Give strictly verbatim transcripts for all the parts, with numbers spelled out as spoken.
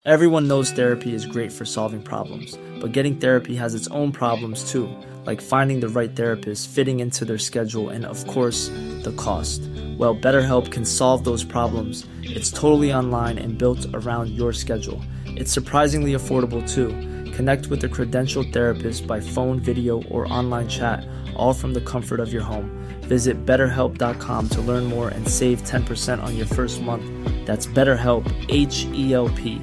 Everyone knows therapy is great for solving problems, but getting therapy has its own problems too, like finding the right therapist, fitting into their schedule, and of course, the cost. Well, BetterHelp can solve those problems. It's totally online and built around your schedule. It's surprisingly affordable too. Connect with a credentialed therapist by phone, video, or online chat, all from the comfort of your home. Visit better help dot com to learn more and save ten percent on your first month. That's BetterHelp, H E L P.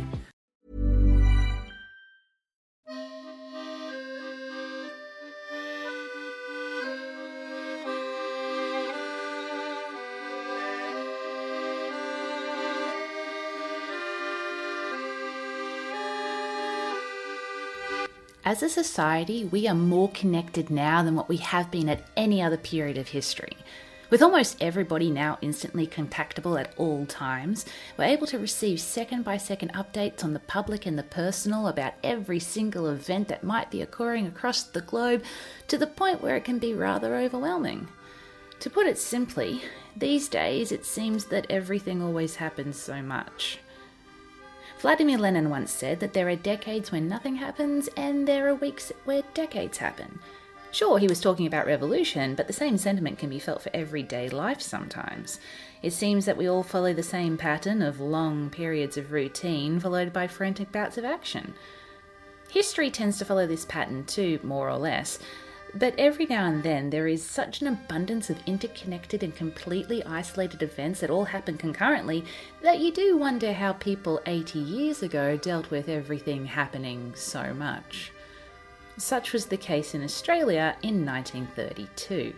As a society, we are more connected now than what we have been at any other period of history. With almost everybody now instantly contactable at all times, we're able to receive second-by-second updates on the public and the personal about every single event that might be occurring across the globe, to the point where it can be rather overwhelming. To put it simply, these days it seems that everything always happens so much. Vladimir Lenin once said that there are decades when nothing happens and there are weeks where decades happen. Sure, he was talking about revolution, but the same sentiment can be felt for everyday life sometimes. It seems that we all follow the same pattern of long periods of routine followed by frantic bouts of action. History tends to follow this pattern too, more or less. But every now and then there is such an abundance of interconnected and completely isolated events that all happen concurrently that you do wonder how people eighty years ago dealt with everything happening so much. Such was the case in Australia in nineteen thirty-two.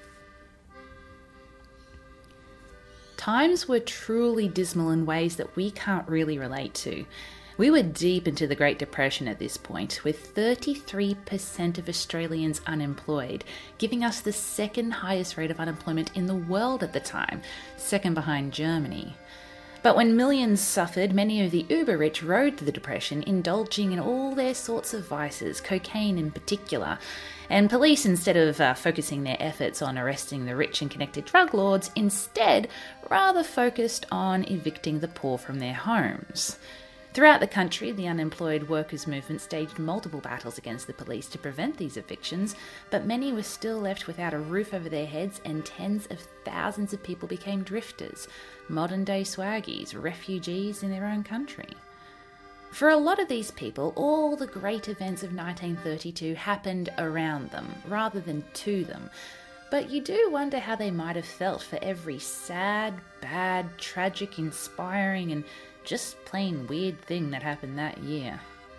Times were truly dismal in ways that we can't really relate to. We were deep into the Great Depression at this point, with thirty-three percent of Australians unemployed, giving us the second highest rate of unemployment in the world at the time, second behind Germany. But when millions suffered, many of the uber-rich rode to the Depression, indulging in all their sorts of vices, cocaine in particular, and police, instead of uh, focusing their efforts on arresting the rich and connected drug lords, instead rather focused on evicting the poor from their homes. Throughout the country, the unemployed workers' movement staged multiple battles against the police to prevent these evictions, but many were still left without a roof over their heads, and tens of thousands of people became drifters, modern-day swaggies, refugees in their own country. For a lot of these people, all the great events of nineteen thirty-two happened around them, rather than to them. But you do wonder how they might have felt for every sad, bad, tragic, inspiring, and just plain weird thing that happened that year.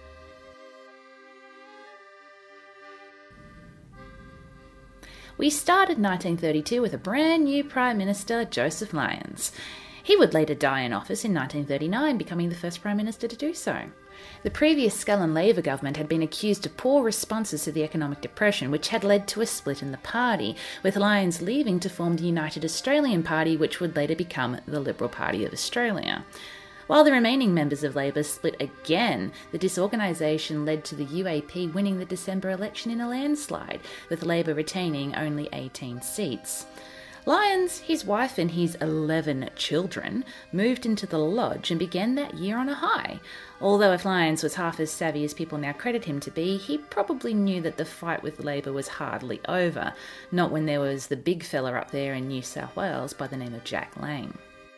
We started nineteen thirty-two with a brand new Prime Minister, Joseph Lyons. He would later die in office in nineteen thirty-nine, becoming the first Prime Minister to do so. The previous Scullin Labor government had been accused of poor responses to the economic depression, which had led to a split in the party, with Lyons leaving to form the United Australian Party, which would later become the Liberal Party of Australia. While the remaining members of Labor split again, the disorganisation led to the U A P winning the December election in a landslide, with Labor retaining only eighteen seats. Lyons, his wife and his eleven children moved into the Lodge and began that year on a high. Although if Lyons was half as savvy as people now credit him to be, he probably knew that the fight with Labor was hardly over, not when there was the big fella up there in New South Wales by the name of Jack Lang.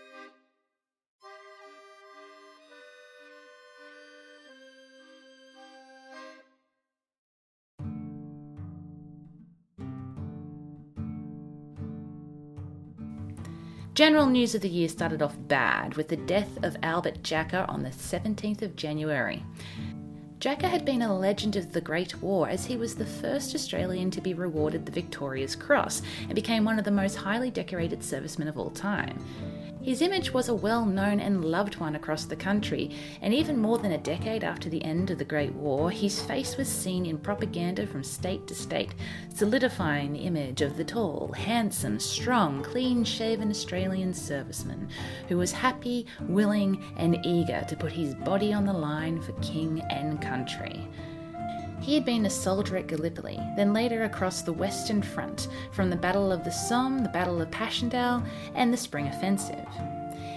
General news of the year started off bad, with the death of Albert Jacka on the seventeenth of January. Jacka had been a legend of the Great War, as he was the first Australian to be rewarded the Victoria's Cross and became one of the most highly decorated servicemen of all time. His image was a well-known and loved one across the country, and even more than a decade after the end of the Great War, his face was seen in propaganda from state to state, solidifying the image of the tall, handsome, strong, clean-shaven Australian serviceman who was happy, willing, and eager to put his body on the line for king and country. He had been a soldier at Gallipoli, then later across the Western Front, from the Battle of the Somme, the Battle of Passchendaele, and the Spring Offensive.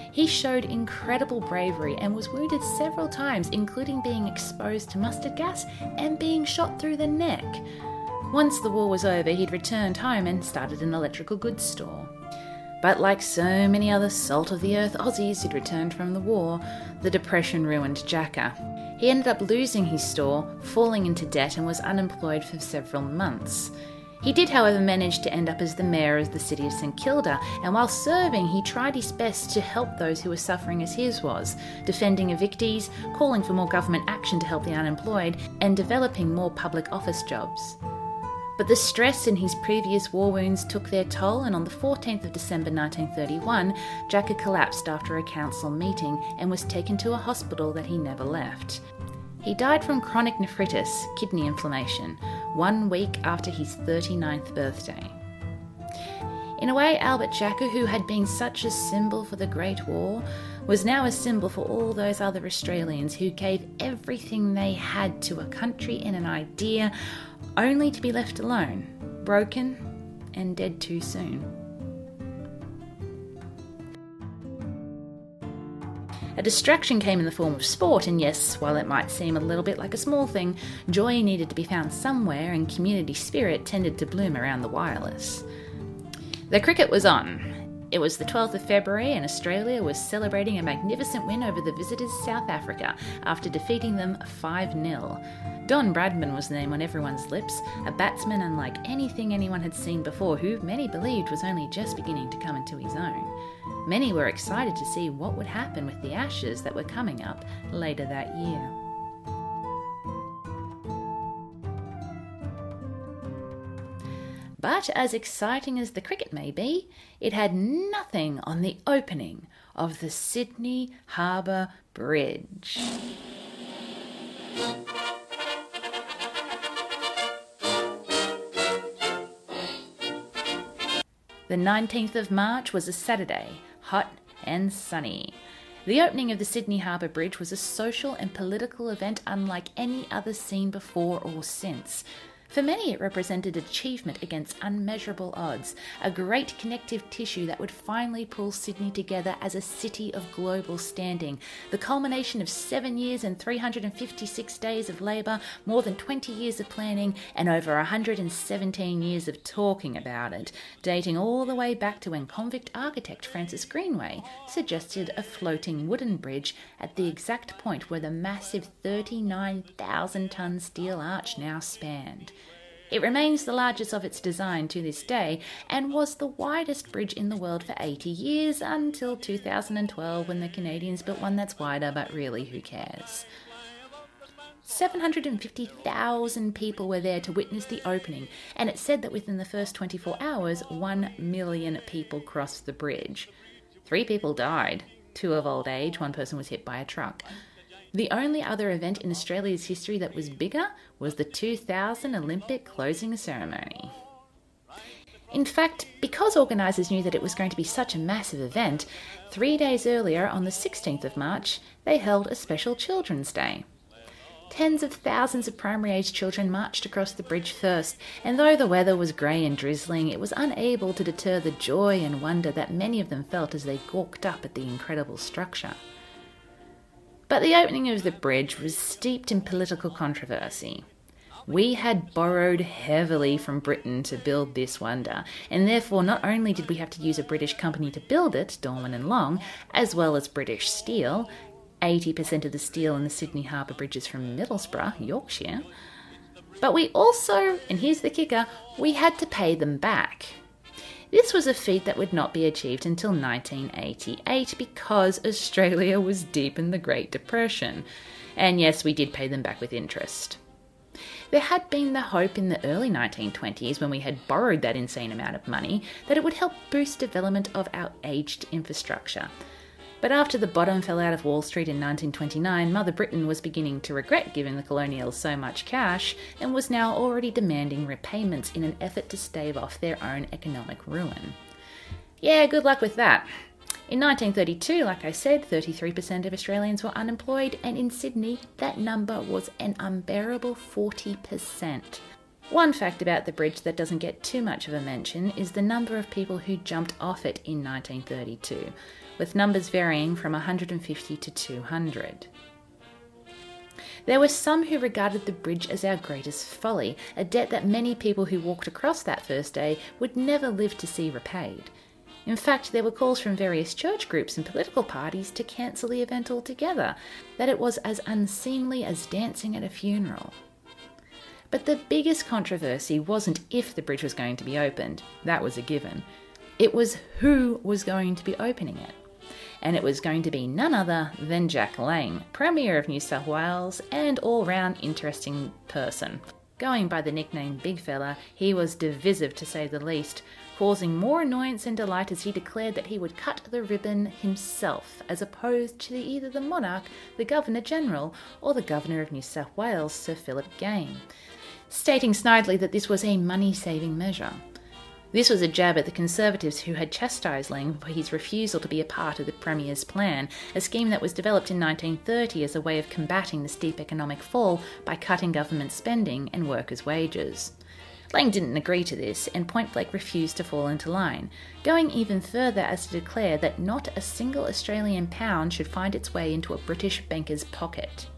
He showed incredible bravery and was wounded several times, including being exposed to mustard gas and being shot through the neck. Once the war was over, he'd returned home and started an electrical goods store. But like so many other salt-of-the-earth Aussies who'd returned from the war, the Depression ruined Jacka. He ended up losing his store, falling into debt, and was unemployed for several months. He did, however, manage to end up as the mayor of the city of St Kilda, and while serving, he tried his best to help those who were suffering as his was, defending evictees, calling for more government action to help the unemployed, and developing more public office jobs. But the stress in his previous war wounds took their toll, and on the fourteenth of December nineteen thirty-one, Jacka collapsed after a council meeting and was taken to a hospital that he never left. He died from chronic nephritis, kidney inflammation, one week after his thirty-ninth birthday. In a way, Albert Jacka, who had been such a symbol for the Great War, was now a symbol for all those other Australians who gave everything they had to a country and an idea, only to be left alone, broken and dead too soon. A distraction came in the form of sport, and yes, while it might seem a little bit like a small thing, joy needed to be found somewhere and community spirit tended to bloom around the wireless. The cricket was on. It was the twelfth of February and Australia was celebrating a magnificent win over the visitors South Africa after defeating them five nil. Don Bradman was the name on everyone's lips, a batsman unlike anything anyone had seen before, who many believed was only just beginning to come into his own. Many were excited to see what would happen with the Ashes that were coming up later that year. But as exciting as the cricket may be, it had nothing on the opening of the Sydney Harbour Bridge. The nineteenth of March was a Saturday, hot and sunny. The opening of the Sydney Harbour Bridge was a social and political event unlike any other seen before or since. For many, it represented achievement against unmeasurable odds, a great connective tissue that would finally pull Sydney together as a city of global standing, the culmination of seven years and three hundred fifty-six days of labour, more than twenty years of planning, and over one hundred seventeen years of talking about it, dating all the way back to when convict architect Francis Greenway suggested a floating wooden bridge at the exact point where the massive thirty-nine thousand tonne steel arch now spanned. It remains the largest of its design to this day and was the widest bridge in the world for eighty years until two thousand twelve when the Canadians built one that's wider, but really who cares? seven hundred fifty thousand people were there to witness the opening, and it's said that within the first twenty-four hours, one million people crossed the bridge. Three people died, two of old age, one person was hit by a truck. The only other event in Australia's history that was bigger was the two thousand Olympic closing ceremony. In fact, because organisers knew that it was going to be such a massive event, three days earlier, on the sixteenth of March, they held a special Children's Day. Tens of thousands of primary-age children marched across the bridge first, and though the weather was grey and drizzling, it was unable to deter the joy and wonder that many of them felt as they gawked up at the incredible structure. But the opening of the bridge was steeped in political controversy. We had borrowed heavily from Britain to build this wonder, and therefore not only did we have to use a British company to build it, Dorman and Long, as well as British steel, eighty percent of the steel in the Sydney Harbour Bridge is from Middlesbrough, Yorkshire, but we also, and here's the kicker, we had to pay them back. This was a feat that would not be achieved until nineteen eighty-eight because Australia was deep in the Great Depression. And yes, we did pay them back with interest. There had been the hope in the early nineteen twenties, when we had borrowed that insane amount of money, that it would help boost development of our aged infrastructure. But after the bottom fell out of Wall Street in nineteen twenty-nine, Mother Britain was beginning to regret giving the colonials so much cash and was now already demanding repayments in an effort to stave off their own economic ruin. Yeah, good luck with that. In nineteen thirty-two, like I said, thirty-three percent of Australians were unemployed, and in Sydney, that number was an unbearable forty percent. One fact about the bridge that doesn't get too much of a mention is the number of people who jumped off it in nineteen thirty-two. with numbers varying from one hundred fifty to two hundred. There were some who regarded the bridge as our greatest folly, a debt that many people who walked across that first day would never live to see repaid. In fact, there were calls from various church groups and political parties to cancel the event altogether, that it was as unseemly as dancing at a funeral. But the biggest controversy wasn't if the bridge was going to be opened. That was a given. It was who was going to be opening it. And it was going to be none other than Jack Lang, Premier of New South Wales and all-round interesting person. Going by the nickname Big Fella, he was divisive to say the least, causing more annoyance and delight as he declared that he would cut the ribbon himself, as opposed to either the monarch, the Governor-General, or the Governor of New South Wales, Sir Philip Game, stating snidely that this was a money-saving measure. This was a jab at the Conservatives who had chastised Lang for his refusal to be a part of the Premier's plan, a scheme that was developed in nineteen thirty as a way of combating the steep economic fall by cutting government spending and workers' wages. Lang didn't agree to this and point-blank refused to fall into line, going even further as to declare that not a single Australian pound should find its way into a British banker's pocket.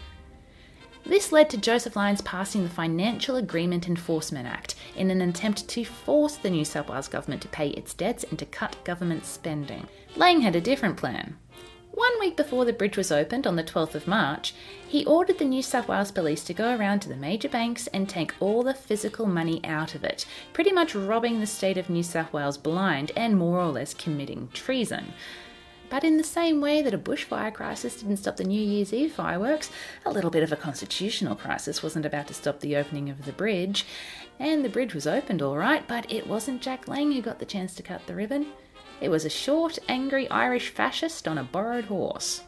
This led to Joseph Lyons passing the Financial Agreement Enforcement Act in an attempt to force the New South Wales government to pay its debts and to cut government spending. Lang had a different plan. One week before the bridge was opened on the twelfth of March, he ordered the New South Wales Police to go around to the major banks and take all the physical money out of it, pretty much robbing the state of New South Wales blind and more or less committing treason. But in the same way that a bushfire crisis didn't stop the New Year's Eve fireworks, a little bit of a constitutional crisis wasn't about to stop the opening of the bridge. And the bridge was opened all right, but it wasn't Jack Lang who got the chance to cut the ribbon. It was a short, angry Irish fascist on a borrowed horse.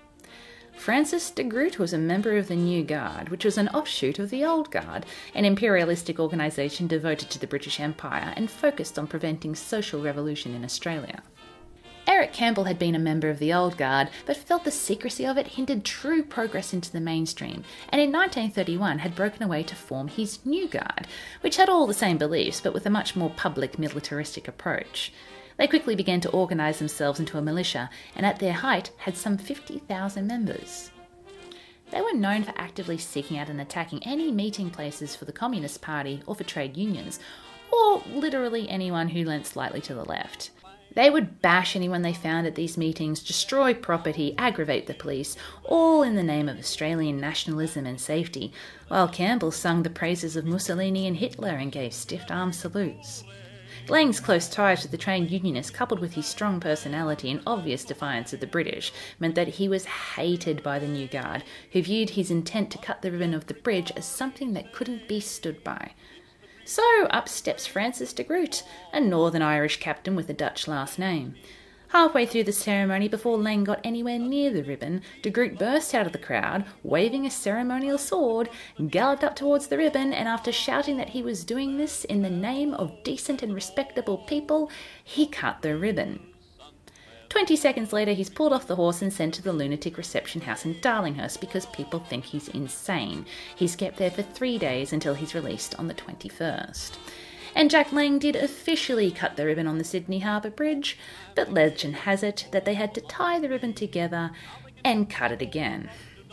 Francis de Groot was a member of the New Guard, which was an offshoot of the Old Guard, an imperialistic organisation devoted to the British Empire and focused on preventing social revolution in Australia. Eric Campbell had been a member of the Old Guard, but felt the secrecy of it hindered true progress into the mainstream, and in nineteen thirty-one had broken away to form his New Guard, which had all the same beliefs but with a much more public militaristic approach. They quickly began to organise themselves into a militia, and at their height had some fifty thousand members. They were known for actively seeking out and attacking any meeting places for the Communist Party or for trade unions, or literally anyone who leant slightly to the left. They would bash anyone they found at these meetings, destroy property, aggravate the police, all in the name of Australian nationalism and safety, while Campbell sung the praises of Mussolini and Hitler and gave stiff-arm salutes. Lang's close ties with the trade unionists, coupled with his strong personality and obvious defiance of the British, meant that he was hated by the New Guard, who viewed his intent to cut the ribbon of the bridge as something that couldn't be stood by. So up steps Francis de Groot, a Northern Irish captain with a Dutch last name. Halfway through the ceremony, before Lang got anywhere near the ribbon, de Groot burst out of the crowd, waving a ceremonial sword, galloped up towards the ribbon, and after shouting that he was doing this in the name of decent and respectable people, he cut the ribbon. Twenty seconds later, he's pulled off the horse and sent to the lunatic reception house in Darlinghurst because people think he's insane. He's kept there for three days until he's released on the twenty-first. And Jack Lang did officially cut the ribbon on the Sydney Harbour Bridge, but legend has it that they had to tie the ribbon together and cut it again.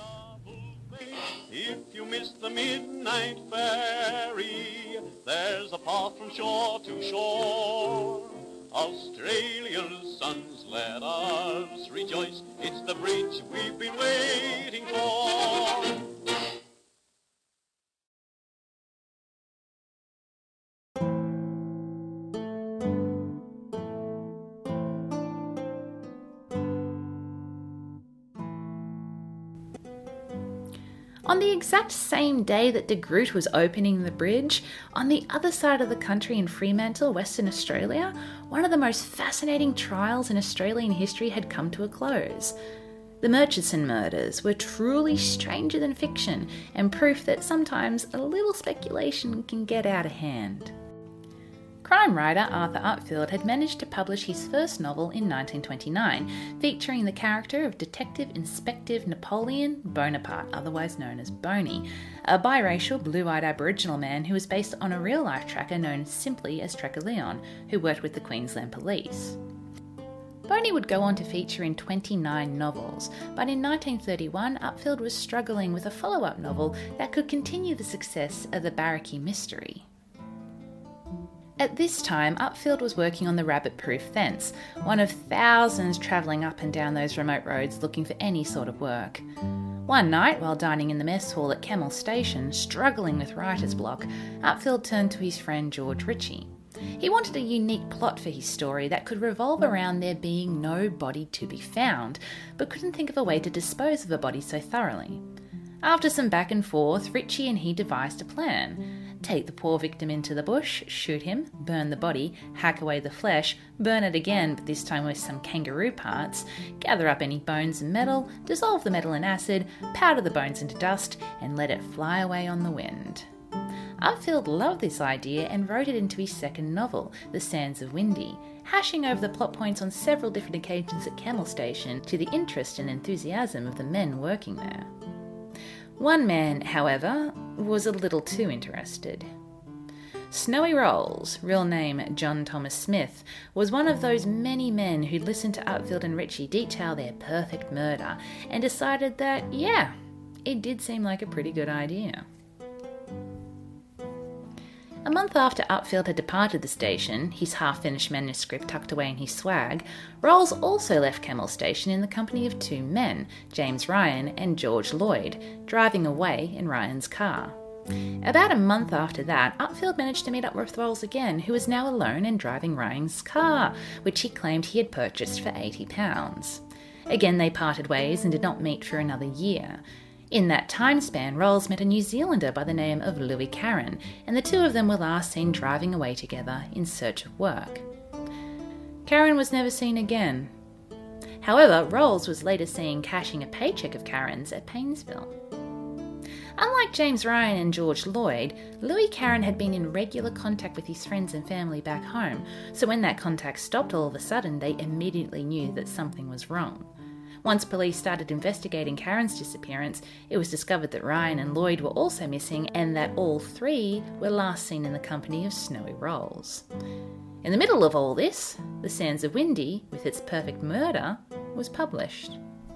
If you miss the midnight ferry, there's a path from shore to shore. Australia's sons, let us rejoice. It's the bridge we've been waiting for. On the exact same day that de Groot was opening the bridge, on the other side of the country in Fremantle, Western Australia, one of the most fascinating trials in Australian history had come to a close. The Murchison murders were truly stranger than fiction, and proof that sometimes a little speculation can get out of hand. Crime writer Arthur Upfield had managed to publish his first novel in nineteen twenty-nine, featuring the character of Detective Inspective Napoleon Bonaparte, otherwise known as Boney, a biracial blue-eyed Aboriginal man who was based on a real-life tracker known simply as Tracker Leon, who worked with the Queensland Police. Boney would go on to feature in twenty-nine novels, but in nineteen thirty-one, Upfield was struggling with a follow-up novel that could continue the success of the Barracky mystery. At this time, Upfield was working on the Rabbit-Proof Fence, one of thousands travelling up and down those remote roads looking for any sort of work. One night, while dining in the mess hall at Kemmel Station, struggling with writer's block, Upfield turned to his friend George Ritchie. He wanted a unique plot for his story that could revolve around there being no body to be found, but couldn't think of a way to dispose of a body so thoroughly. After some back and forth, Ritchie and he devised a plan. Take the poor victim into the bush, shoot him, burn the body, hack away the flesh, burn it again, but this time with some kangaroo parts, gather up any bones and metal, dissolve the metal in acid, powder the bones into dust, and let it fly away on the wind. Upfield loved this idea and wrote it into his second novel, The Sands of Windy, hashing over the plot points on several different occasions at Kemmel Station to the interest and enthusiasm of the men working there. One man, however, was a little too interested. Snowy Rolls, real name John Thomas Smith, was one of those many men who'd listened to Upfield and Ritchie detail their perfect murder and decided that, yeah, it did seem like a pretty good idea. A month after Upfield had departed the station, his half-finished manuscript tucked away in his swag, Rolls also left Kemmel Station in the company of two men, James Ryan and George Lloyd, driving away in Ryan's car. About a month after that, Upfield managed to meet up with Rolls again, who was now alone and driving Ryan's car, which he claimed he had purchased for eighty pounds. Again they parted ways and did not meet for another year. In that time span, Rolls met a New Zealander by the name of Louis Carron, and the two of them were last seen driving away together in search of work. Carron was never seen again. However, Rolls was later seen cashing a paycheck of Carron's at Painesville. Unlike James Ryan and George Lloyd, Louis Carron had been in regular contact with his friends and family back home, so when that contact stopped all of a sudden, they immediately knew that something was wrong. Once police started investigating Carron's disappearance, it was discovered that Ryan and Lloyd were also missing and that all three were last seen in the company of Snowy Rolls. In the middle of all this, The Sands of Windy, with its perfect murder, was published.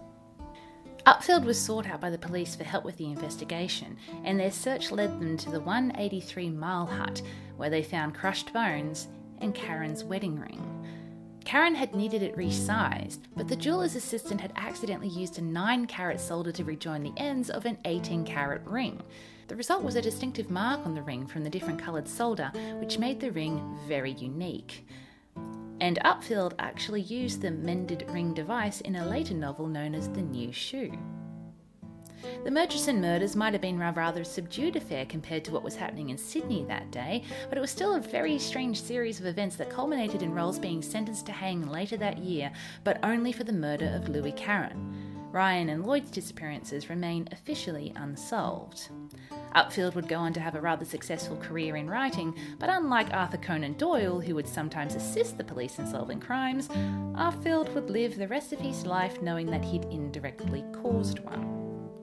Upfield was sought out by the police for help with the investigation, and their search led them to the one eighty-three Mile Hut, where they found crushed bones and Carron's wedding ring. Carron had needed it resized, but the jeweller's assistant had accidentally used a nine carat solder to rejoin the ends of an eighteen carat ring. The result was a distinctive mark on the ring from the different coloured solder, which made the ring very unique. And Upfield actually used the mended ring device in a later novel known as The New Shoe. The Murchison murders might have been a rather subdued affair compared to what was happening in Sydney that day, but it was still a very strange series of events that culminated in Rolls being sentenced to hang later that year, but only for the murder of Louis Carron. Ryan and Lloyd's disappearances remain officially unsolved. Upfield would go on to have a rather successful career in writing, but unlike Arthur Conan Doyle, who would sometimes assist the police in solving crimes, Upfield would live the rest of his life knowing that he'd indirectly caused one.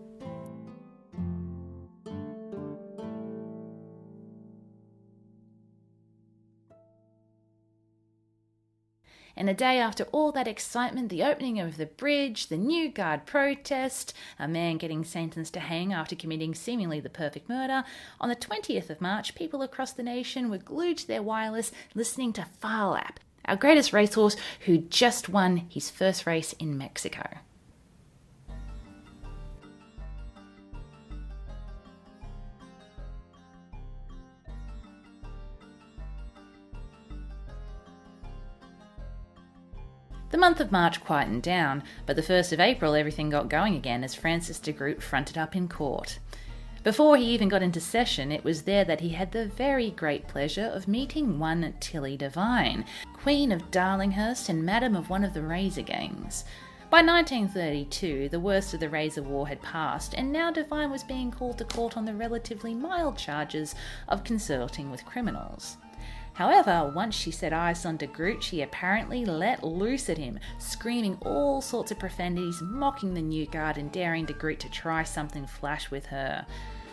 And a day after all that excitement, the opening of the bridge, the New Guard protest, a man getting sentenced to hang after committing seemingly the perfect murder, on the twentieth of March, people across the nation were glued to their wireless listening to Phar Lap, our greatest racehorse who just won his first race in Mexico. The month of March quietened down, but the first of April everything got going again as Francis de Groot fronted up in court. Before he even got into session, it was there that he had the very great pleasure of meeting one Tilly Devine, Queen of Darlinghurst and Madam of one of the Razor gangs. By nineteen thirty-two, the worst of the Razor War had passed, and now Devine was being called to court on the relatively mild charges of consorting with criminals. However, once she set eyes on de Groot, she apparently let loose at him, screaming all sorts of profanities, mocking the New Guard and daring de Groot to try something flash with her.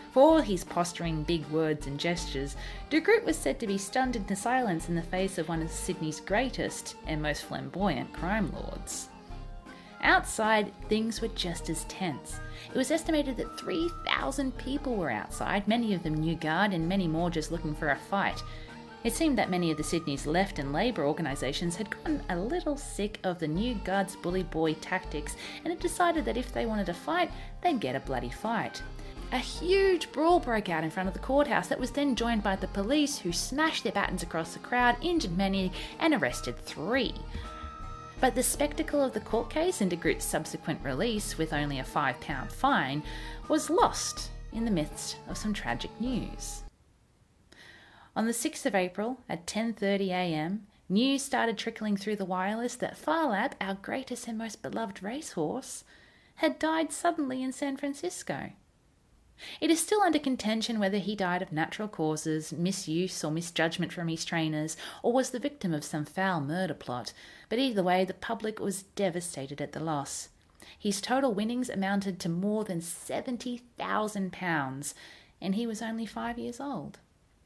For all his posturing, big words and gestures, De Groot was said to be stunned into silence in the face of one of Sydney's greatest and most flamboyant crime lords. Outside, things were just as tense. It was estimated that three thousand people were outside, many of them New Guard and many more just looking for a fight. It seemed that many of the Sydney's left and Labour organisations had gotten a little sick of the New Guard's bully boy tactics and had decided that if they wanted a fight, they'd get a bloody fight. A huge brawl broke out in front of the courthouse that was then joined by the police, who smashed their batons across the crowd, injured many and arrested three. But the spectacle of the court case and De Groot's subsequent release with only a five pound fine was lost in the midst of some tragic news. On the sixth of April at ten thirty a m, news started trickling through the wireless that Phar Lap, our greatest and most beloved racehorse, had died suddenly in San Francisco. It is still under contention whether he died of natural causes, misuse or misjudgment from his trainers, or was the victim of some foul murder plot, but either way the public was devastated at the loss. His total winnings amounted to more than seventy thousand pounds, and he was only five years old.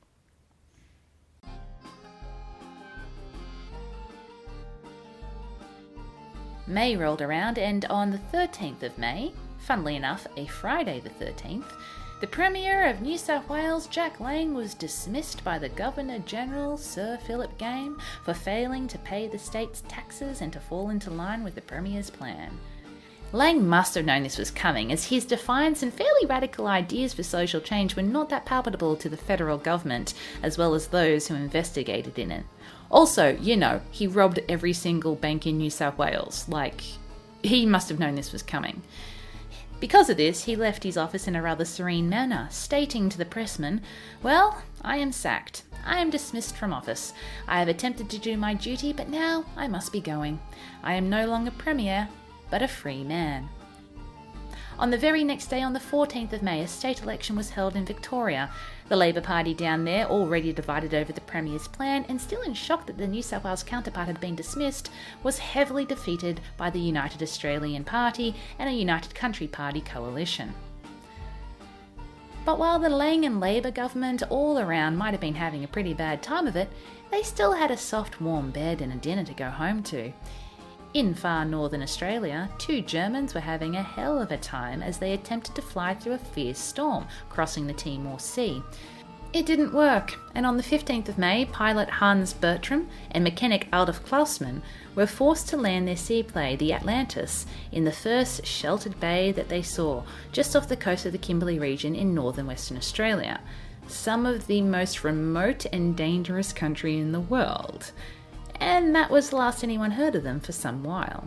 May rolled around, and on the thirteenth of May, funnily enough a Friday the thirteenth, the Premier of New South Wales, Jack Lang, was dismissed by the Governor-General, Sir Philip Game, for failing to pay the state's taxes and to fall into line with the Premier's plan. Lang must have known this was coming, as his defiance and fairly radical ideas for social change were not that palpable to the federal government, as well as those who investigated in it. Also, you know, he robbed every single bank in New South Wales. Like, he must have known this was coming. Because of this, he left his office in a rather serene manner, stating to the pressman, "Well, I am sacked. I am dismissed from office. I have attempted to do my duty, but now I must be going. I am no longer Premier, but a free man." On the very next day, on the fourteenth of May, a state election was held in Victoria. The Labor Party down there, already divided over the Premier's plan and still in shock that the New South Wales counterpart had been dismissed, was heavily defeated by the United Australian Party and a United Country Party coalition. But while the Lang and Labor government all around might have been having a pretty bad time of it, they still had a soft warm bed and a dinner to go home to. In far northern Australia, two Germans were having a hell of a time as they attempted to fly through a fierce storm, crossing the Timor Sea. It didn't work, and on the fifteenth of May, pilot Hans Bertram and mechanic Adolf Klausmann were forced to land their seaplane, the Atlantis, in the first sheltered bay that they saw, just off the coast of the Kimberley region in northern Western Australia, some of the most remote and dangerous country in the world. And that was the last anyone heard of them for some while.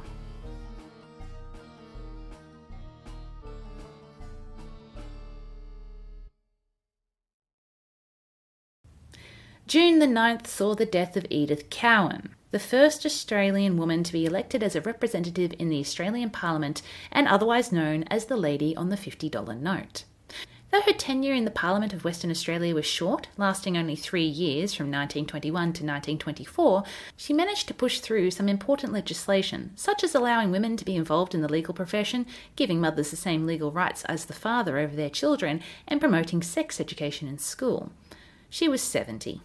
June the ninth saw the death of Edith Cowan, the first Australian woman to be elected as a representative in the Australian Parliament and otherwise known as the Lady on the fifty dollar note. Though her tenure in the Parliament of Western Australia was short, lasting only three years from nineteen twenty-one to nineteen twenty-four, she managed to push through some important legislation, such as allowing women to be involved in the legal profession, giving mothers the same legal rights as the father over their children, and promoting sex education in school. She was seventy.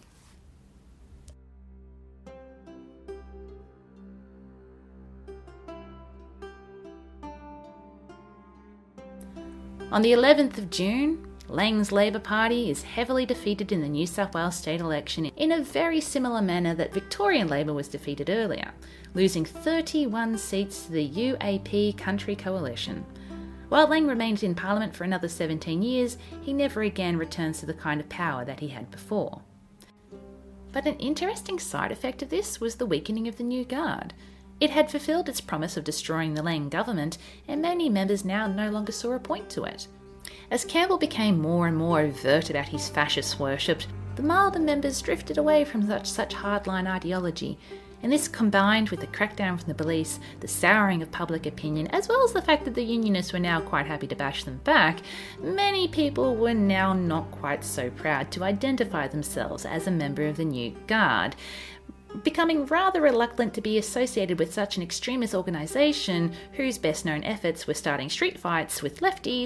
On the eleventh of June, Lang's Labor Party is heavily defeated in the New South Wales state election in a very similar manner that Victorian Labor was defeated earlier, losing thirty-one seats to the U A P Country Coalition. While Lang remained in Parliament for another seventeen years, he never again returns to the kind of power that he had before. But an interesting side effect of this was the weakening of the New Guard. It had fulfilled its promise of destroying the Lang government, and many members now no longer saw a point to it. As Campbell became more and more overt about his fascist worship, the milder members drifted away from such such hardline ideology, and this combined with the crackdown from the police, the souring of public opinion, as well as the fact that the Unionists were now quite happy to bash them back, many people were now not quite so proud to identify themselves as a member of the New Guard, becoming rather reluctant to be associated with such an extremist organisation whose best known efforts were starting street fights with lefties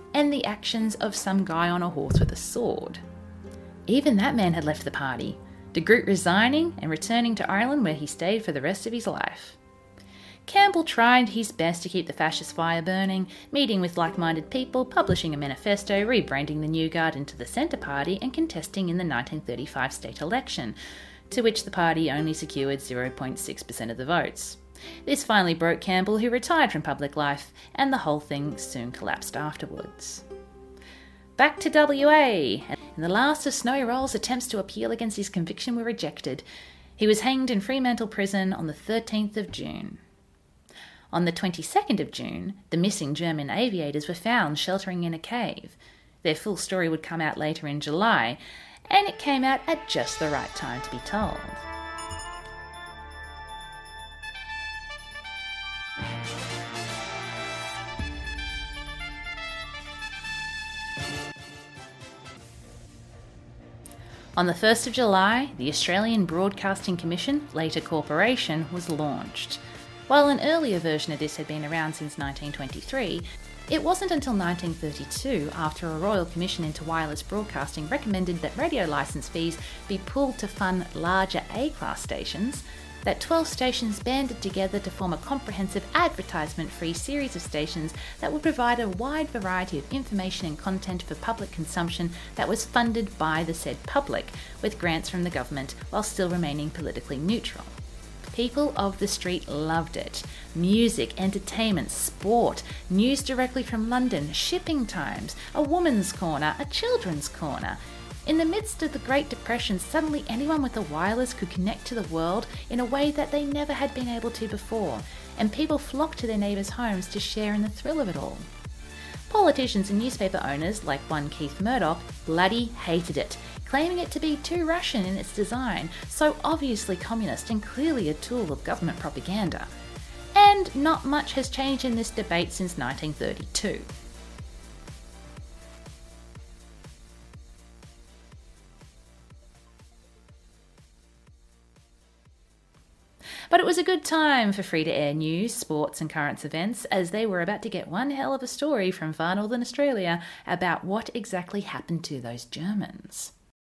and the actions of some guy on a horse with a sword. Even that man had left the party, de Groot resigning and returning to Ireland, where he stayed for the rest of his life. Campbell tried his best to keep the fascist fire burning, meeting with like-minded people, publishing a manifesto, rebranding the New Guard into the Centre Party, and contesting in the nineteen thirty-five state election, to which the party only secured zero point six percent of the votes. This finally broke Campbell, who retired from public life, and the whole thing soon collapsed afterwards. Back to W A, and the last of Snowy Roll's attempts to appeal against his conviction were rejected. He was hanged in Fremantle Prison on the thirteenth of June. On the twenty-second of June, the missing German aviators were found sheltering in a cave. Their full story would come out later in July, and it came out at just the right time to be told. On the first of July, the Australian Broadcasting Commission, later Corporation, was launched. While an earlier version of this had been around since nineteen twenty-three, it wasn't until nineteen thirty-two, after a Royal Commission into Wireless Broadcasting recommended that radio licence fees be pooled to fund larger A-class stations, that twelve stations banded together to form a comprehensive advertisement-free series of stations that would provide a wide variety of information and content for public consumption that was funded by the said public, with grants from the government, while still remaining politically neutral. People of the street loved it. Music, entertainment, sport, news directly from London, shipping times, a woman's corner, a children's corner. In the midst of the Great Depression, suddenly anyone with a wireless could connect to the world in a way that they never had been able to before, and people flocked to their neighbours' homes to share in the thrill of it all. Politicians and newspaper owners, like one Keith Murdoch, bloody hated it, claiming it to be too Russian in its design, so obviously communist and clearly a tool of government propaganda. And not much has changed in this debate since nineteen thirty-two. But it was a good time for free-to-air news, sports and current events, as they were about to get one hell of a story from far northern Australia about what exactly happened to those Germans.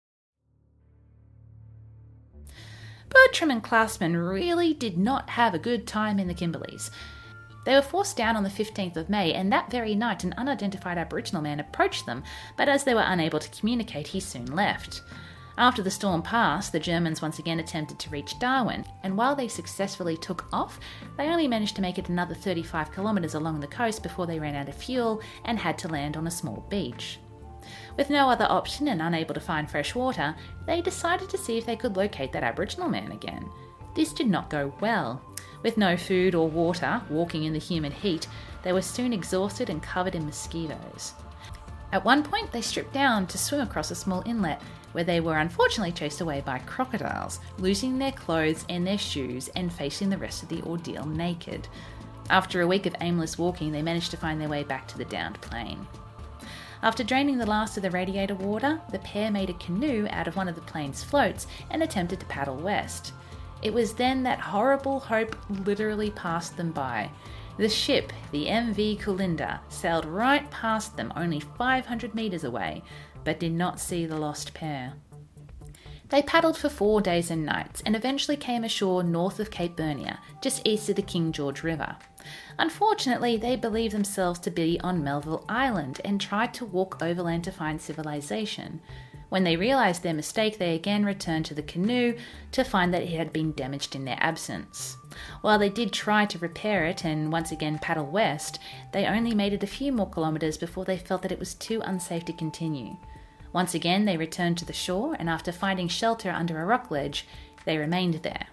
Bertram and Klausman really did not have a good time in the Kimberleys. They were forced down on the fifteenth of May, and that very night an unidentified Aboriginal man approached them, but as they were unable to communicate, he soon left. After the storm passed, the Germans once again attempted to reach Darwin, and while they successfully took off, they only managed to make it another thirty-five kilometres along the coast before they ran out of fuel and had to land on a small beach. With no other option and unable to find fresh water, they decided to see if they could locate that Aboriginal man again. This did not go well. With no food or water, walking in the humid heat, they were soon exhausted and covered in mosquitoes. At one point, they stripped down to swim across a small inlet, where they were unfortunately chased away by crocodiles, losing their clothes and their shoes and facing the rest of the ordeal naked. After a week of aimless walking, they managed to find their way back to the downed plane. After draining the last of the radiator water, the pair made a canoe out of one of the plane's floats and attempted to paddle west. It was then that horrible hope literally passed them by. The ship, the M V Kulinda, sailed right past them only five hundred metres away, but did not see the lost pair. They paddled for four days and nights and eventually came ashore north of Cape Bernia, just east of the King George River. Unfortunately, they believed themselves to be on Melville Island and tried to walk overland to find civilization. When they realised their mistake, they again returned to the canoe to find that it had been damaged in their absence. While they did try to repair it and once again paddle west, they only made it a few more kilometres before they felt that it was too unsafe to continue. Once again, they returned to the shore, and after finding shelter under a rock ledge, they remained there.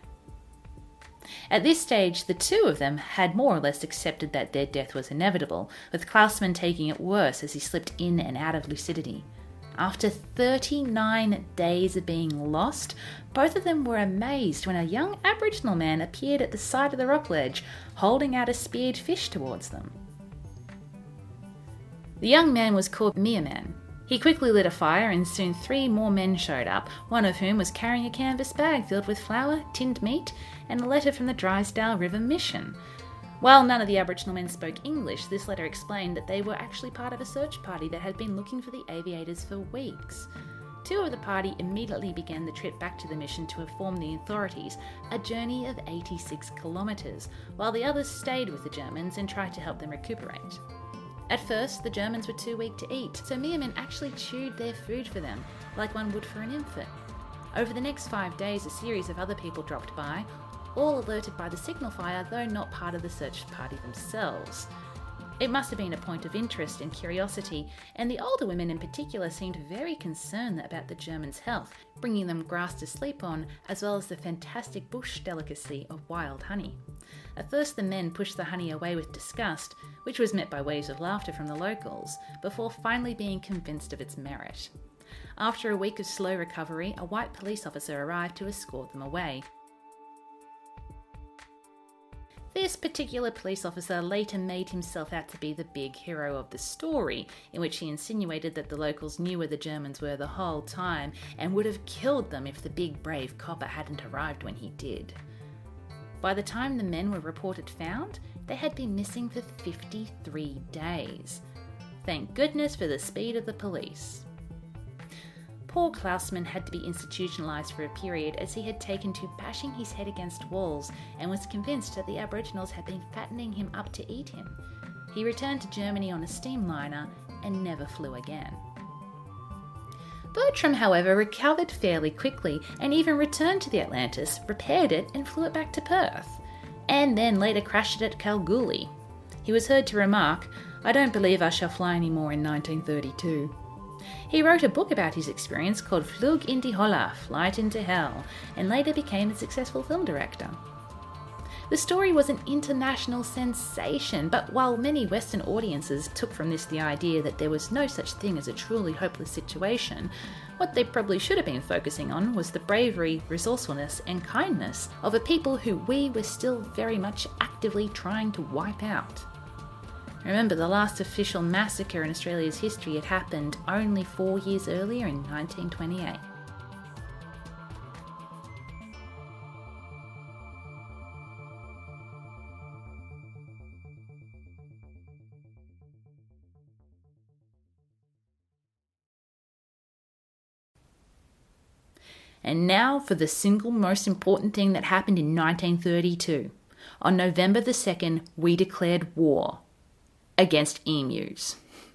At this stage, the two of them had more or less accepted that their death was inevitable, with Klausman taking it worse as he slipped in and out of lucidity. After thirty-nine days of being lost, both of them were amazed when a young Aboriginal man appeared at the side of the rock ledge, holding out a speared fish towards them. The young man was called Meerman. He quickly lit a fire and soon three more men showed up, one of whom was carrying a canvas bag filled with flour, tinned meat, and a letter from the Drysdale River Mission. While none of the Aboriginal men spoke English, this letter explained that they were actually part of a search party that had been looking for the aviators for weeks. Two of the party immediately began the trip back to the mission to inform the authorities, a journey of eighty-six kilometres, while the others stayed with the Germans and tried to help them recuperate. At first, the Germans were too weak to eat, so Meerman actually chewed their food for them, like one would for an infant. Over the next five days, a series of other people dropped by, all alerted by the signal fire, though not part of the search party themselves. It must have been a point of interest and curiosity, and the older women in particular seemed very concerned about the Germans' health, bringing them grass to sleep on, as well as the fantastic bush delicacy of wild honey. At first the men pushed the honey away with disgust, which was met by waves of laughter from the locals, before finally being convinced of its merit. After a week of slow recovery, a white police officer arrived to escort them away. This particular police officer later made himself out to be the big hero of the story, in which he insinuated that the locals knew where the Germans were the whole time and would have killed them if the big brave copper hadn't arrived when he did. By the time the men were reported found, they had been missing for fifty-three days. Thank goodness for the speed of the police. Poor Klausman had to be institutionalised for a period, as he had taken to bashing his head against walls and was convinced that the Aboriginals had been fattening him up to eat him. He returned to Germany on a steamliner and never flew again. Bertram, however, recovered fairly quickly and even returned to the Atlantis, repaired it and flew it back to Perth, and then later crashed it at Kalgoorlie. He was heard to remark, "I don't believe I shall fly any more in nineteen thirty-two. He wrote a book about his experience called Flug in die Hölle, Flight into Hell, and later became a successful film director. The story was an international sensation, but while many Western audiences took from this the idea that there was no such thing as a truly hopeless situation, what they probably should have been focusing on was the bravery, resourcefulness, and kindness of a people who we were still very much actively trying to wipe out. Remember, the last official massacre in Australia's history had happened only four years earlier in nineteen twenty-eight. And now for the single most important thing that happened in nineteen thirty-two. On November the second, we declared war against emus.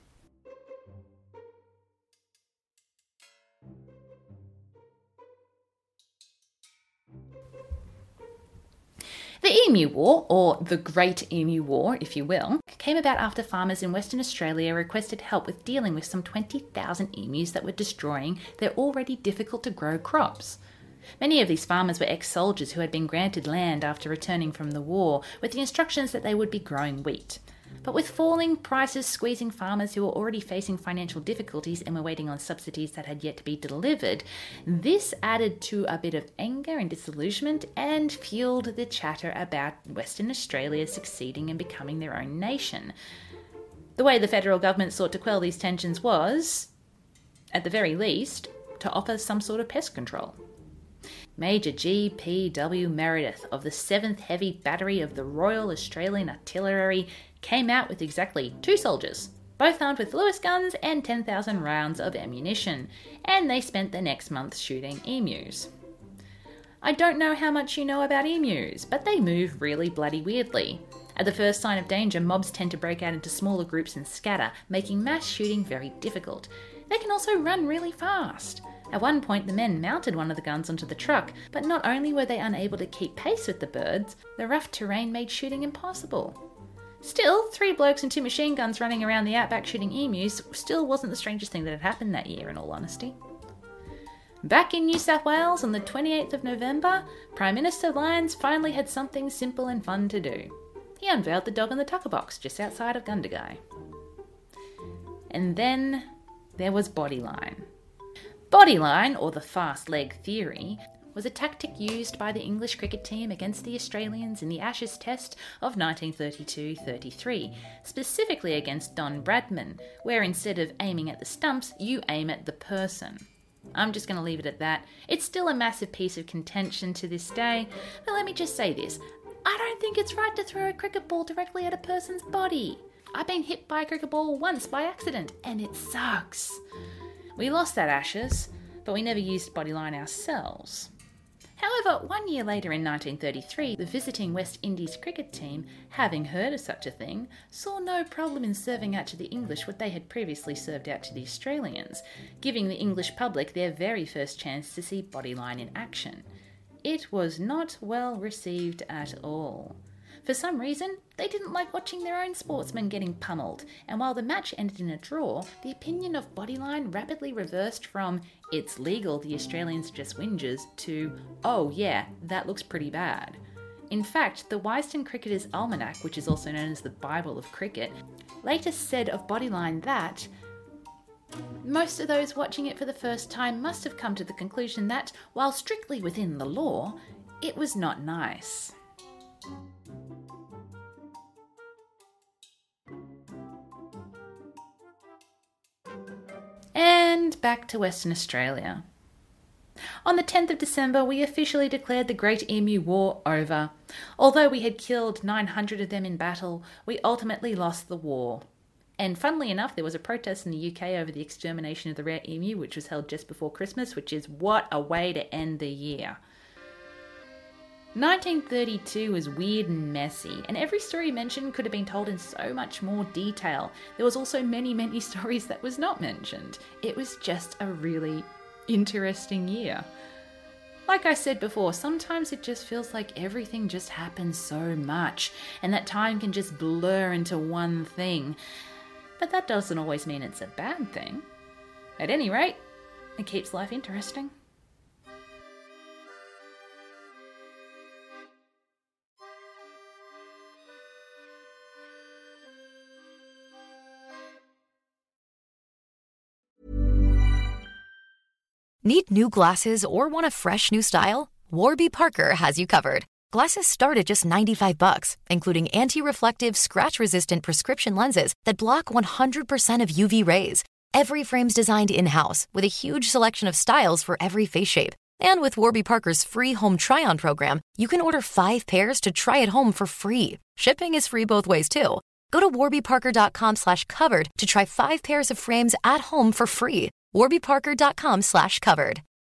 The Emu War, or the Great Emu War, if you will, came about after farmers in Western Australia requested help with dealing with some twenty thousand emus that were destroying their already difficult-to-grow crops. Many of these farmers were ex-soldiers who had been granted land after returning from the war, with the instructions that they would be growing wheat. But with falling prices squeezing farmers who were already facing financial difficulties and were waiting on subsidies that had yet to be delivered, this added to a bit of anger and disillusionment and fueled the chatter about Western Australia succeeding and becoming their own nation. The way the federal government sought to quell these tensions was, at the very least, to offer some sort of pest control. Major G P W Meredith of the seventh Heavy Battery of the Royal Australian Artillery came out with exactly two soldiers, both armed with Lewis guns and ten thousand rounds of ammunition, and they spent the next month shooting emus. I don't know how much you know about emus, but they move really bloody weirdly. At the first sign of danger, mobs tend to break out into smaller groups and scatter, making mass shooting very difficult. They can also run really fast. At one point, the men mounted one of the guns onto the truck, but not only were they unable to keep pace with the birds, the rough terrain made shooting impossible. Still, three blokes and two machine guns running around the outback shooting emus still wasn't the strangest thing that had happened that year, in all honesty. Back in New South Wales on the twenty-eighth of November, Prime Minister Lyons finally had something simple and fun to do. He unveiled the dog in the tucker box just outside of Gundagai. And then there was Bodyline. Bodyline, or the fast leg theory, was a tactic used by the English cricket team against the Australians in the Ashes Test of nineteen thirty-two thirty-three, specifically against Don Bradman, where instead of aiming at the stumps, you aim at the person. I'm just going to leave it at that. It's still a massive piece of contention to this day, but let me just say this. I don't think it's right to throw a cricket ball directly at a person's body. I've been hit by a cricket ball once by accident, and it sucks. We lost that Ashes, but we never used Bodyline ourselves. However, one year later in nineteen thirty-three, the visiting West Indies cricket team, having heard of such a thing, saw no problem in serving out to the English what they had previously served out to the Australians, giving the English public their very first chance to see Bodyline in action. It was not well received at all. For some reason, they didn't like watching their own sportsmen getting pummeled, and while the match ended in a draw, the opinion of Bodyline rapidly reversed from, it's legal, the Australians are just whingers, to, oh yeah, that looks pretty bad. In fact, the Wisden Cricketer's Almanac, which is also known as the Bible of Cricket, later said of Bodyline that most of those watching it for the first time must have come to the conclusion that, while strictly within the law, it was not nice. And back to Western Australia. On the tenth of December, we officially declared the Great Emu War over. Although we had killed nine hundred of them in battle, we ultimately lost the war. And funnily enough, there was a protest in the U K over the extermination of the rare emu, which was held just before Christmas, which is what a way to end the year. nineteen thirty-two was weird and messy, and every story mentioned could have been told in so much more detail. There was also many, many stories that was not mentioned. It was just a really interesting year. Like I said before, sometimes it just feels like everything just happens so much, and that time can just blur into one thing. But that doesn't always mean it's a bad thing. At any rate, it keeps life interesting. Need new glasses or want a fresh new style? Warby Parker has you covered. Glasses start at just ninety-five bucks, including anti-reflective, scratch-resistant prescription lenses that block one hundred percent of U V rays. Every frame's designed in-house with a huge selection of styles for every face shape. And with Warby Parker's free home try-on program, you can order five pairs to try at home for free. Shipping is free both ways, too. Go to warbyparker.com slash covered to try five pairs of frames at home for free. warbyparker.com slash covered.